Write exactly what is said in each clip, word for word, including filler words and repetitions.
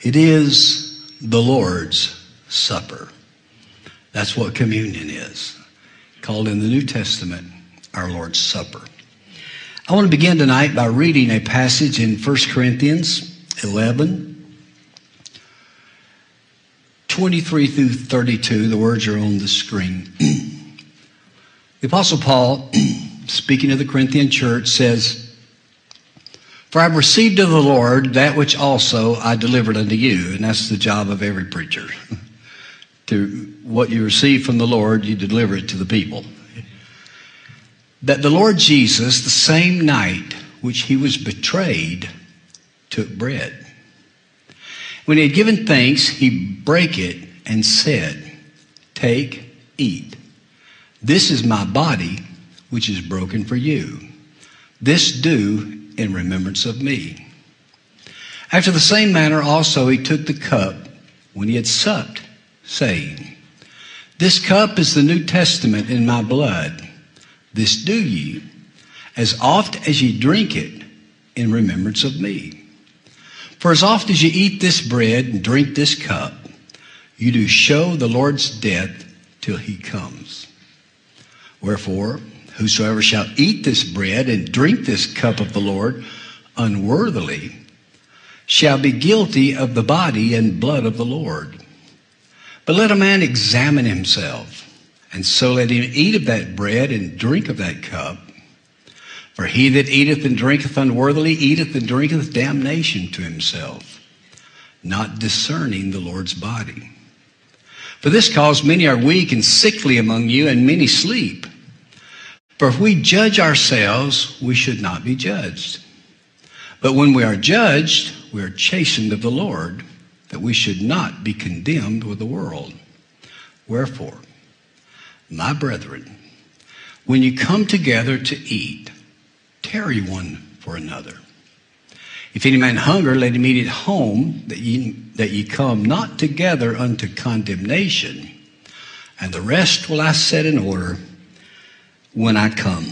It is the Lord's Supper. That's what communion is, called in the New Testament our Lord's Supper. I want to begin tonight by reading a passage in First Corinthians eleven, twenty-three through thirty-two. The words are on the screen. The Apostle Paul, speaking to the Corinthian church, says, "For I have received of the Lord that which also I delivered unto you." And that's the job of every preacher. To what you receive from the Lord, you deliver it to the people. That the Lord Jesus, the same night which he was betrayed, took bread. When he had given thanks, he brake it and said, "Take, eat. This is my body, which is broken for you. This do in remembrance of me." After the same manner also he took the cup when he had supped, saying, "This cup is the New Testament in my blood. This do ye, as oft as ye drink it, in remembrance of me. For as oft as ye eat this bread and drink this cup, you do show the Lord's death till he comes. Wherefore, whosoever shall eat this bread and drink this cup of the Lord unworthily shall be guilty of the body and blood of the Lord. But let a man examine himself, and so let him eat of that bread and drink of that cup. For he that eateth and drinketh unworthily eateth and drinketh damnation to himself, not discerning the Lord's body. For this cause many are weak and sickly among you, and many sleep. For if we judge ourselves, we should not be judged. But when we are judged, we are chastened of the Lord, that we should not be condemned with the world. Wherefore, my brethren, when you come together to eat, tarry one for another. If any man hunger, let him eat at home, that ye, that ye come not together unto condemnation. And the rest will I set in order when I come."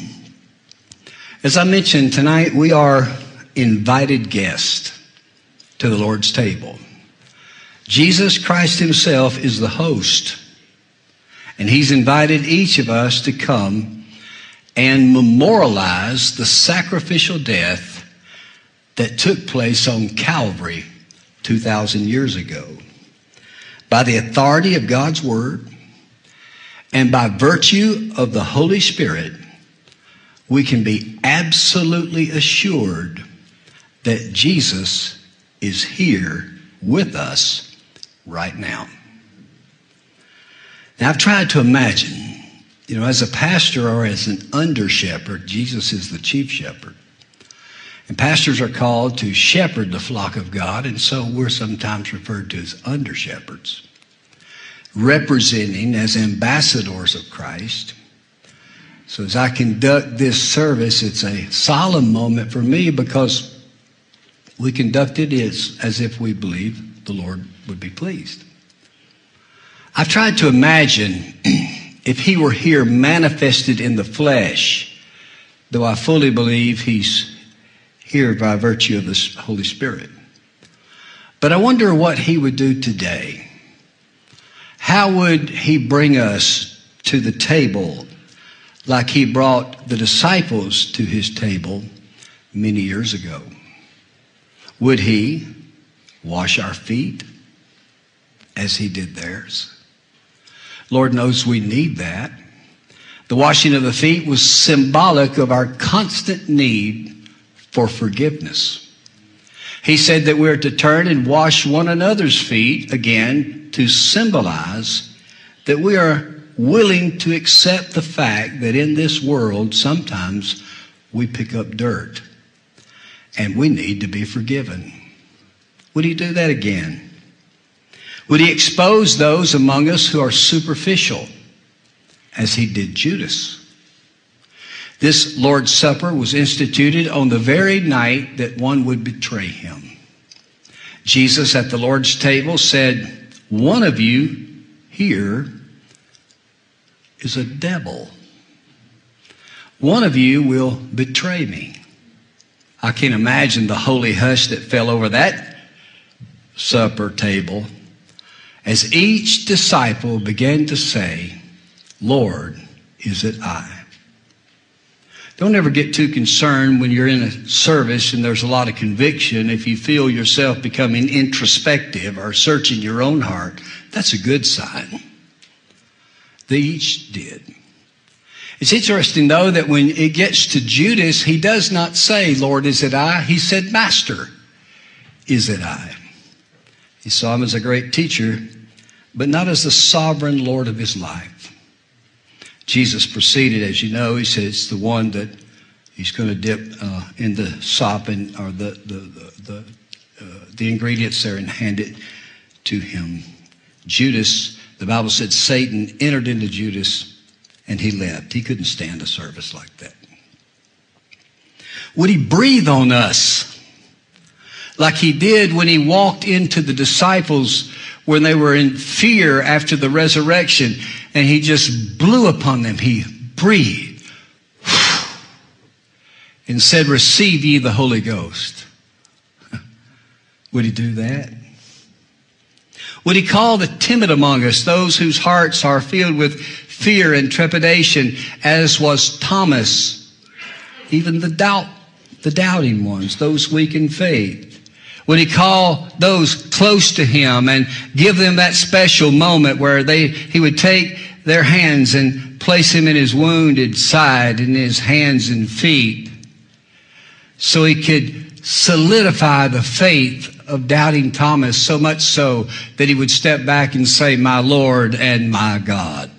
As I mentioned tonight, we are invited guests to the Lord's table. Jesus Christ himself is the host, and he's invited each of us to come and memorialize the sacrificial death that took place on Calvary two thousand years ago. By the authority of God's word and by virtue of the Holy Spirit, we can be absolutely assured that Jesus is here with us right now. Now, I've tried to imagine, you know, as a pastor or as an under shepherd, Jesus is the chief shepherd. And pastors are called to shepherd the flock of God, and so we're sometimes referred to as under shepherds, representing as ambassadors of Christ. So as I conduct this service, it's a solemn moment for me because we conduct it as, as if we believe the Lord would be pleased. I've tried to imagine if he were here manifested in the flesh, though I fully believe he's here by virtue of the Holy Spirit. But I wonder what he would do today. How would he bring us to the table like he brought the disciples to his table many years ago? Would he wash our feet as he did theirs? Lord knows we need that. The washing of the feet was symbolic of our constant need for forgiveness. He said that we're to turn and wash one another's feet again to symbolize that we are willing to accept the fact that in this world sometimes we pick up dirt and we need to be forgiven. Would he do that again? Would he expose those among us who are superficial as he did Judas? This Lord's Supper was instituted on the very night that one would betray him. Jesus at the Lord's table said, "One of you here is a devil. One of you will betray me." I can imagine the holy hush that fell over that supper table as each disciple began to say, Lord, is it I? Don't ever get too concerned when you're in a service and there's a lot of conviction. If you feel yourself becoming introspective or searching your own heart, that's a good sign. They each did. It's interesting, though, that when it gets to Judas, he does not say, Lord, is it I? He said, Master, is it I? He saw him as a great teacher, but not as the sovereign Lord of his life. Jesus proceeded, as you know, he says the one that he's going to dip uh, in the sop and or the the the the, uh, the ingredients there and hand it to him. Judas, the Bible said, Satan entered into Judas and he left. He couldn't stand a service like that. Would he breathe on us like he did when he walked into the disciples when they were in fear after the resurrection, and he just blew upon them? He breathed and said, receive ye the Holy Ghost. Would he do that? Would he call the timid among us, those whose hearts are filled with fear and trepidation, as was Thomas, even the doubt, the doubting ones, those weak in faith? Would he call those close to him and give them that special moment where they he would take their hands and place him in his wounded side, in his hands and feet, so he could solidify the faith of doubting Thomas, so much so that he would step back and say, my Lord and my God.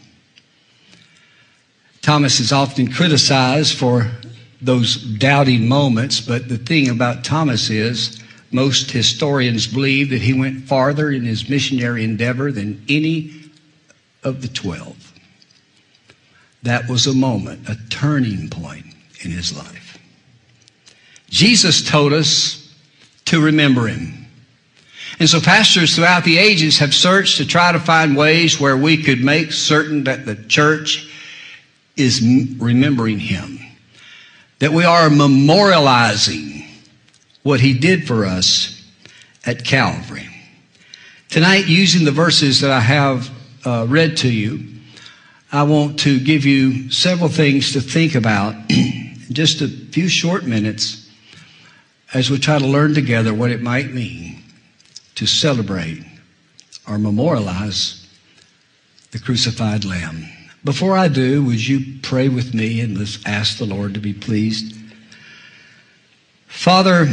Thomas is often criticized for those doubting moments, but the thing about Thomas is, most historians believe that he went farther in his missionary endeavor than any of the twelve. That was a moment, a turning point in his life. Jesus told us to remember him. And so pastors throughout the ages have searched to try to find ways where we could make certain that the church is remembering him, that we are memorializing what he did for us at Calvary. Tonight, using the verses that I have uh, read to you, I want to give you several things to think about in just a few short minutes as we try to learn together what it might mean to celebrate or memorialize the crucified Lamb. Before I do, would you pray with me and let's ask the Lord to be pleased? Father,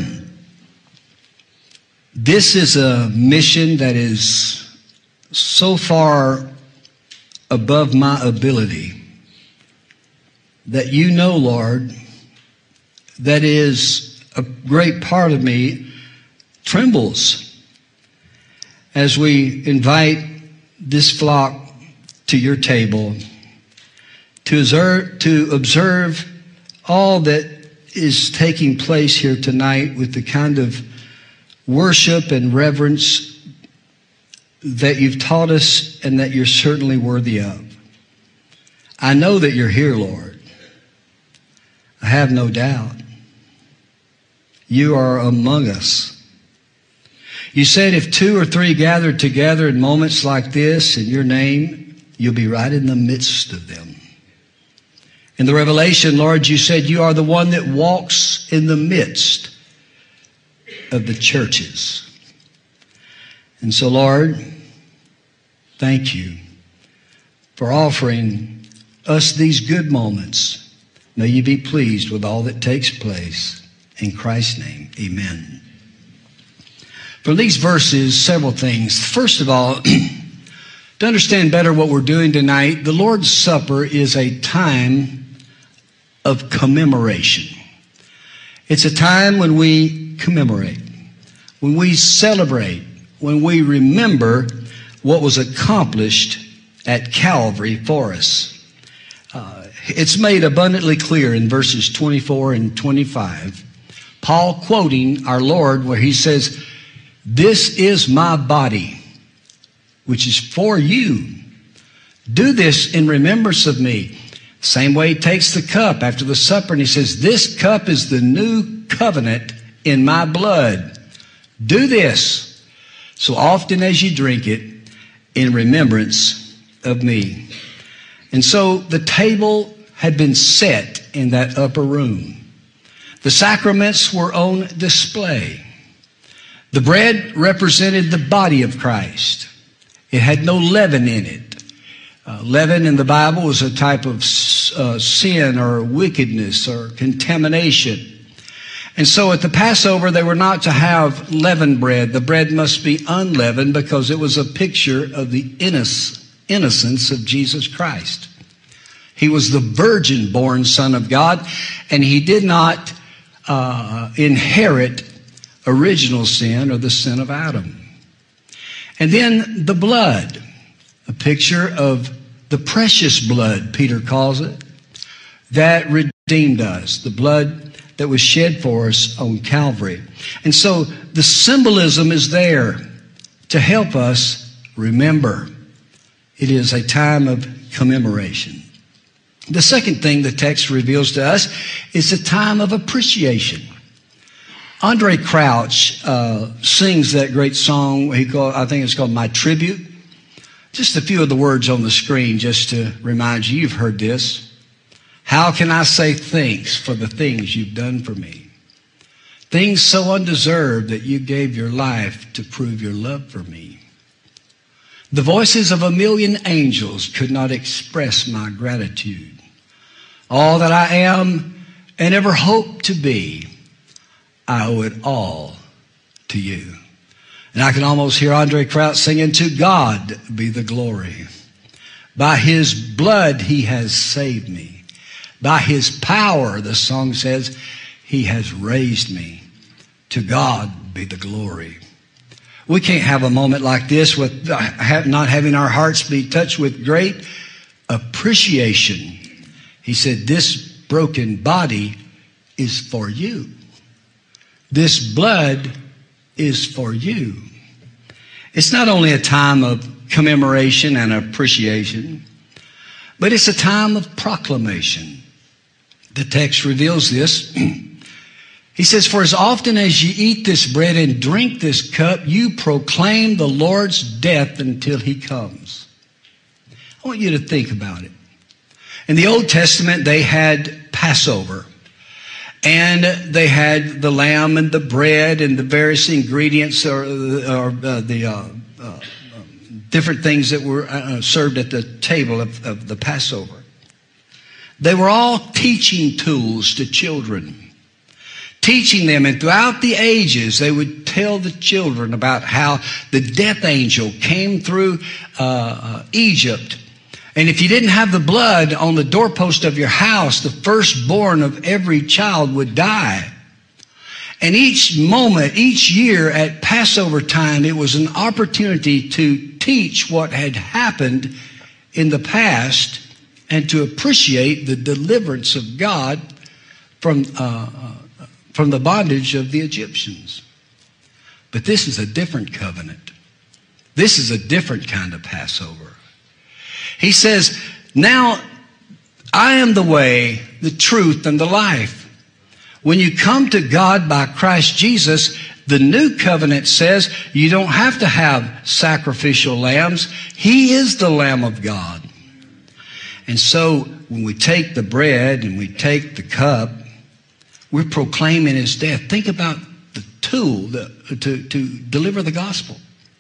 this is a mission that is so far above my ability that you know, Lord, that is a great part of me trembles as we invite this flock to your table to observe, to observe all that is taking place here tonight with the kind of worship and reverence that you've taught us and that you're certainly worthy of. I know that you're here, Lord. I have no doubt. You are among us. You said if two or three gathered together in moments like this in your name, you'll be right in the midst of them. In the Revelation, Lord, you said you are the one that walks in the midst of the churches. And so, Lord, thank you for offering us these good moments. May you be pleased with all that takes place. In Christ's name, amen. From these verses, several things. First of all, to understand better what we're doing tonight, the Lord's Supper is a time of commemoration. It's a time when we commemorate, when we celebrate, when we remember what was accomplished at Calvary for us. Uh, it's made abundantly clear in verses twenty-four and twenty-five. Paul quoting our Lord where he says, "This is my body, which is for you. Do this in remembrance of me." Same way he takes the cup after the supper and he says, "This cup is the new covenant in my blood. Do this so often as you drink it, in remembrance of me. And so the table had been set in that upper room. The sacraments were on display. The bread represented the body of Christ. It had no leaven in it. Uh, leaven in the Bible was a type of uh, sin or wickedness or contamination. And so at the Passover, they were not to have leavened bread. The bread must be unleavened because it was a picture of the innocence of Jesus Christ. He was the virgin-born Son of God, and he did not uh, inherit original sin or the sin of Adam. And then the blood, a picture of the precious blood, Peter calls it, that redeemed us, the blood that was shed for us on Calvary. And so the symbolism is there to help us remember. It is a time of commemoration. The second thing the text reveals to us is a time of appreciation. Andre Crouch uh, sings that great song. He called, I think it's called My Tribute. Just a few of the words on the screen just to remind you, you've heard this. How can I say thanks for the things you've done for me? Things so undeserved that you gave your life to prove your love for me. The voices of a million angels could not express my gratitude. All that I am and ever hope to be, I owe it all to you. And I can almost hear Andre Crouch singing, to God be the glory. By his blood he has saved me. By his power, the song says, he has raised me. To God be the glory. We can't have a moment like this with not having our hearts be touched with great appreciation. He said, this broken body is for you. This blood is for you. It's not only a time of commemoration and appreciation, but it's a time of proclamation. The text reveals this. He says, for as often as you eat this bread and drink this cup, you proclaim the Lord's death until he comes. I want you to think about it. In the Old Testament, they had Passover. And they had the lamb and the bread and the various ingredients or, or uh, the uh, uh, different things that were uh, served at the table of, of the Passover. They were all teaching tools to children, teaching them, and throughout the ages, they would tell the children about how the death angel came through uh, uh, Egypt. And if you didn't have the blood on the doorpost of your house, the firstborn of every child would die. And each moment, each year at Passover time, it was an opportunity to teach what had happened in the past and to appreciate the deliverance of God from, uh, from the bondage of the Egyptians. But this is a different covenant. This is a different kind of Passover. He says, now I am the way, the truth, and the life. When you come to God by Christ Jesus, the new covenant says you don't have to have sacrificial lambs. He is the Lamb of God. And so when we take the bread and we take the cup, we're proclaiming his death. Think about the tool the, to, to deliver the gospel.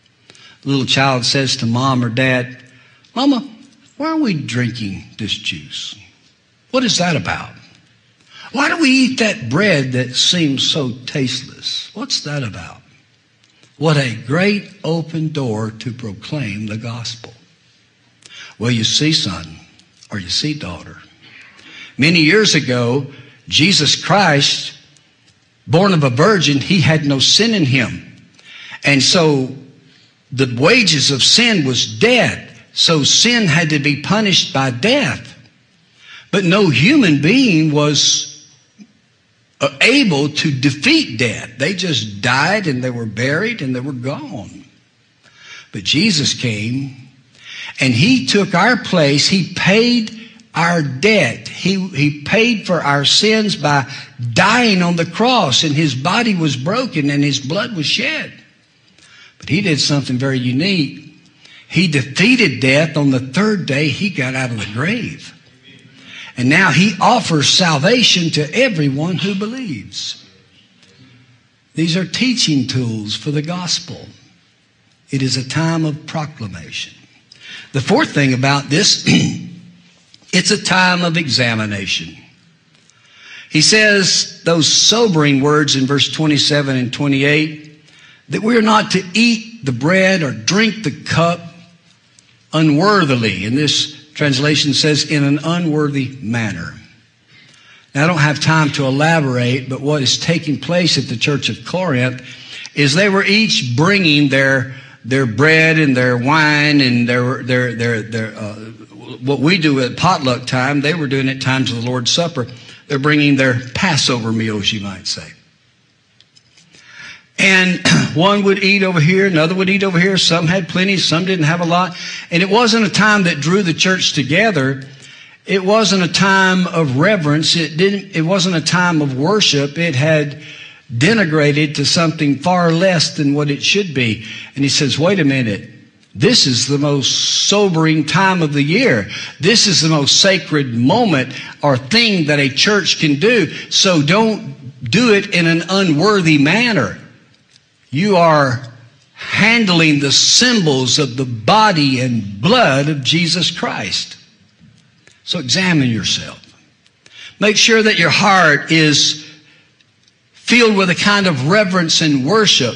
A little child says to mom or dad, Mama, why are we drinking this juice? What is that about? Why do we eat that bread that seems so tasteless? What's that about? What a great open door to proclaim the gospel. Well, you see, son, or you see, daughter, many years ago, Jesus Christ, born of a virgin, he had no sin in him. And so the wages of sin was death. So sin had to be punished by death. But no human being was able to defeat death. They just died and they were buried and they were gone. But Jesus came and he took our place. He paid our debt. He, he paid for our sins by dying on the cross, and his body was broken and his blood was shed. But He did something very unique. He defeated death. On the third day, he got out of the grave. And now he offers salvation to everyone who believes. These are teaching tools for the gospel. It is a time of proclamation. The fourth thing about this, it's a time of examination. He says those sobering words in verse twenty-seven and twenty-eight, that we are not to eat the bread or drink the cup unworthily. And this translation says in an unworthy manner. Now, I don't have time to elaborate, but what is taking place at the church of Corinth is they were each bringing their their bread and their wine and their their their their uh, what we do at potluck time. They were doing at times of the Lord's Supper. They're bringing their Passover meals, you might say. And one would eat over here, another would eat over here. Some had plenty, some didn't have a lot. And it wasn't a time that drew the church together. It wasn't a time of reverence. It didn't. It wasn't a time of worship. It had denigrated to something far less than what it should be. And he says, wait a minute. This is the most sobering time of the year. This is the most sacred moment or thing that a church can do. So don't do it in an unworthy manner. You are handling the symbols of the body and blood of Jesus Christ. So examine yourself. Make sure that your heart is filled with a kind of reverence and worship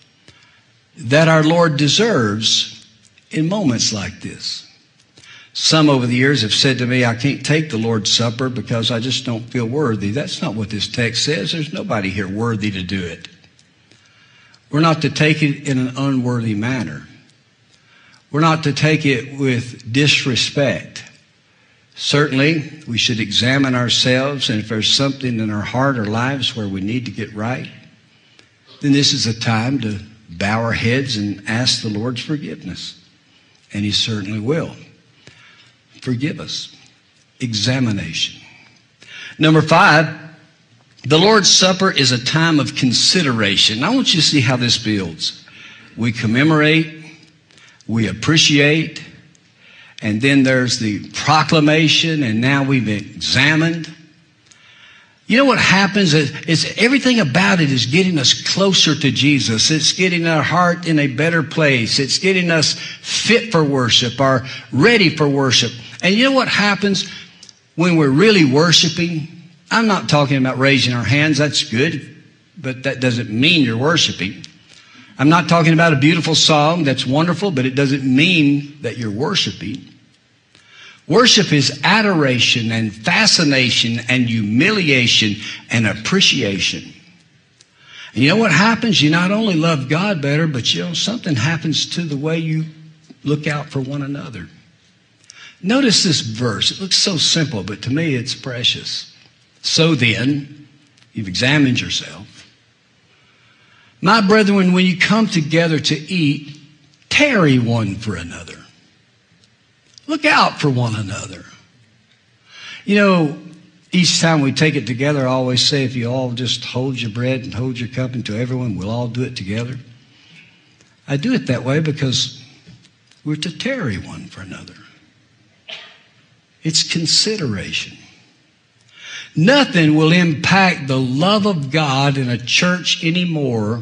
that our Lord deserves in moments like this. Some over the years have said to me, I can't take the Lord's Supper because I just don't feel worthy. That's not what this text says. There's nobody here worthy to do it. We're not to take it in an unworthy manner. We're not to take it with disrespect. Certainly, we should examine ourselves, and if there's something in our heart or lives where we need to get right, then this is a time to bow our heads and ask the Lord's forgiveness. And He certainly will. Forgive us. Examination. Number five, the Lord's Supper is a time of consideration. I want you to see how this builds. We commemorate, we appreciate, and then there's the proclamation, and now we've examined. You know what happens is, is everything about it is getting us closer to Jesus. It's getting our heart in a better place. It's getting us fit for worship or ready for worship. And you know what happens when we're really worshiping? I'm not talking about raising our hands. That's good, but that doesn't mean you're worshiping. I'm not talking about a beautiful song. That's wonderful, but it doesn't mean that you're worshiping. Worship is adoration and fascination and humiliation and appreciation. And you know what happens? You not only love God better, but you know, something happens to the way you look out for one another. Notice this verse. It looks so simple, but to me it's precious. So then, you've examined yourself. My brethren, when you come together to eat, tarry one for another. Look out for one another. You know, each time we take it together, I always say, if you all just hold your bread and hold your cup into everyone, we'll all do it together. I do it that way because we're to tarry one for another. It's consideration. Nothing will impact the love of God in a church anymore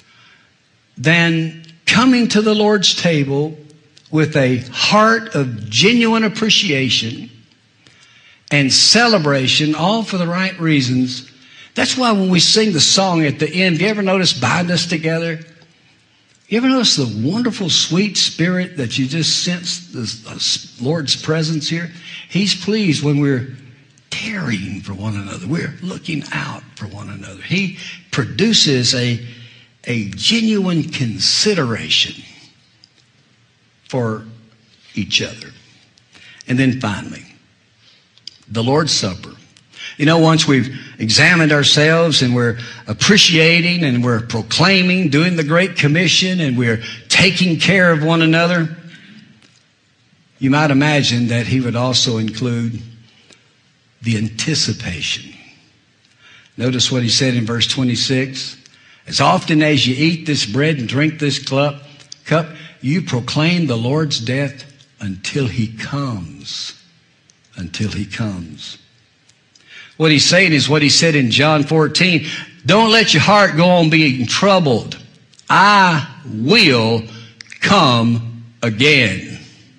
than coming to the Lord's table with a heart of genuine appreciation and celebration, all for the right reasons. That's why when we sing the song at the end, have you ever noticed bind us together? You ever notice the wonderful, sweet spirit that you just sense the Lord's presence here? He's pleased when we're tarrying for one another. We're looking out for one another. He produces a, a genuine consideration for each other. And then finally, the Lord's Supper. You know, once we've examined ourselves and we're appreciating and we're proclaiming, doing the Great Commission, and we're taking care of one another, you might imagine that He would also include the anticipation. Notice what He said in verse twenty-six. As often as you eat this bread and drink this cup, cup, you proclaim the Lord's death until he comes. Until he comes. What he's saying is what he said in John fourteen. Don't let your heart go on being troubled. I will come again.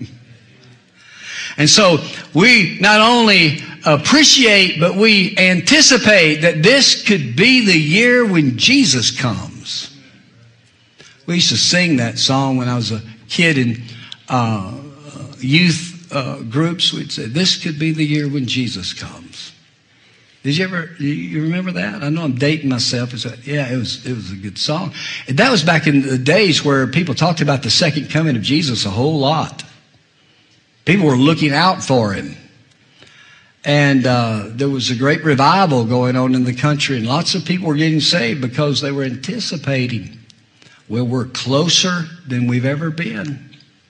And so we not only appreciate, but we anticipate that this could be the year when Jesus comes. We used to sing that song when I was a kid in uh, youth uh, groups. We'd say, this could be the year when Jesus comes. Did you ever, you remember that? I know I'm dating myself. It's a, yeah, it was, it was a good song. And that was back in the days where people talked about the second coming of Jesus a whole lot. People were looking out for him. And uh, there was a great revival going on in the country, and lots of people were getting saved because they were anticipating. Well, we're closer than we've ever been.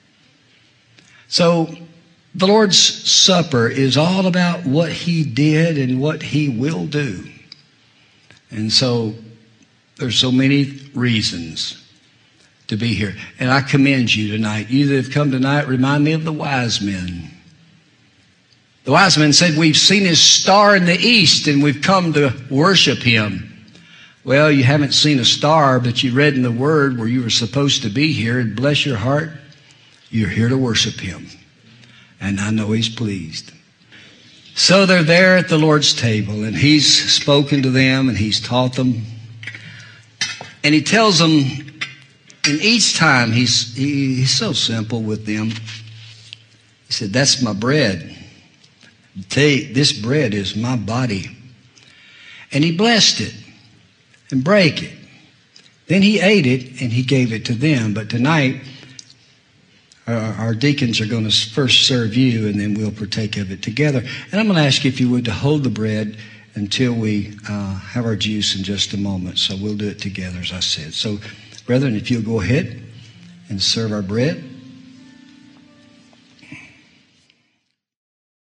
So the Lord's Supper is all about what he did and what he will do. And so there's so many reasons to be here. And I commend you tonight. You that have come tonight remind me of the wise men. The wise men said, we've seen his star in the east and we've come to worship him. Well, you haven't seen a star, but you read in the Word where you were supposed to be here, and bless your heart, you're here to worship him. And I know he's pleased. So they're there at the Lord's table, and he's spoken to them and he's taught them. And he tells them, and each time he's, he, he's so simple with them. He said, that's my bread. Take, this bread is my body. And he blessed it and break it. Then he ate it and he gave it to them. But tonight, our, our deacons are going to first serve you, and then we'll partake of it together. And I'm going to ask you, if you would, to hold the bread until we uh, have our juice in just a moment. So we'll do it together, as I said. So, brethren, if you'll go ahead and serve our bread.